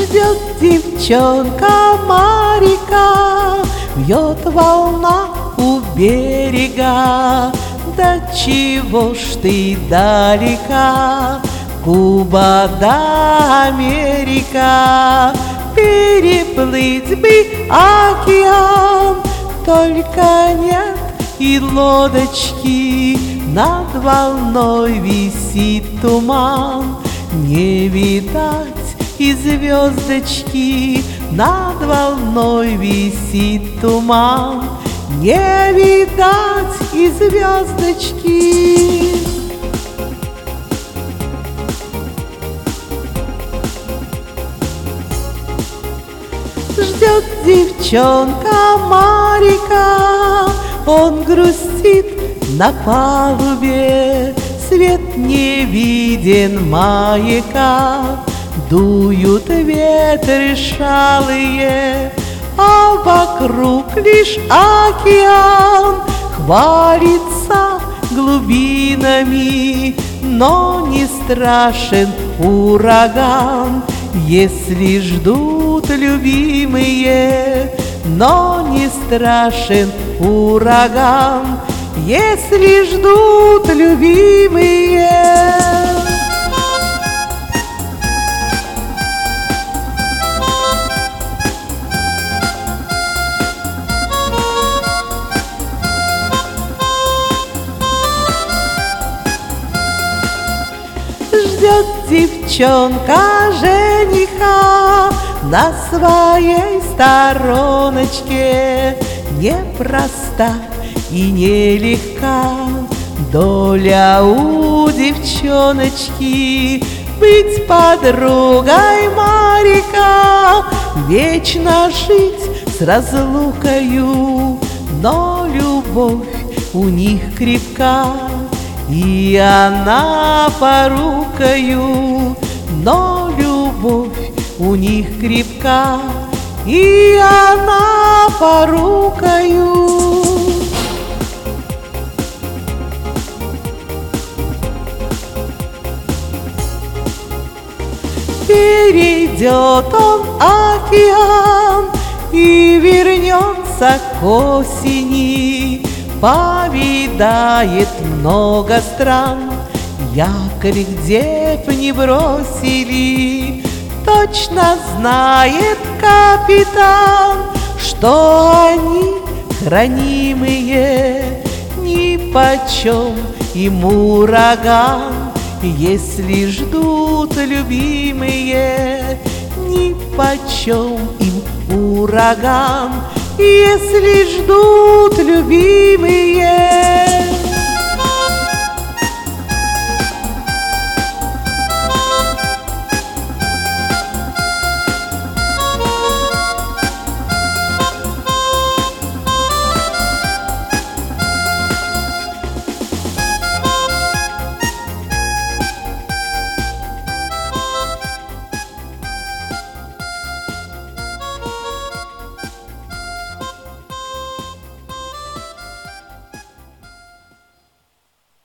Ждет девчонка моряка, бьет волна у берега. Да чего ж ты далека, Куба да Америка? Переплыть бы океан, только нет и лодочки. Над волной висит туман, не видать и звездочки. Над волной висит туман, не видать и звездочки. Ждет девчонка моряка, он грустит на палубе, свет не виден маяка. Дуют ветры шалые, а вокруг лишь океан. Хвалится глубинами, но не страшен ураган. Если ждут любимые, но не страшен ураган. Если ждут любимые. Ждет девчонка жениха на своей стороночке. Непроста и нелегка доля у девчоночки, быть подругой моряка, вечно жить с разлукою. Но любовь у них крепка, и она порукою. Но любовь у них крепка, и она порукою. Перейдет он океан и вернется к осени, повидает много стран. Якорь где б не бросили, точно знает капитан, что они хранимые, нипочем им ураган. Если ждут любимые, нипочем им ураган. Если ждут любимые.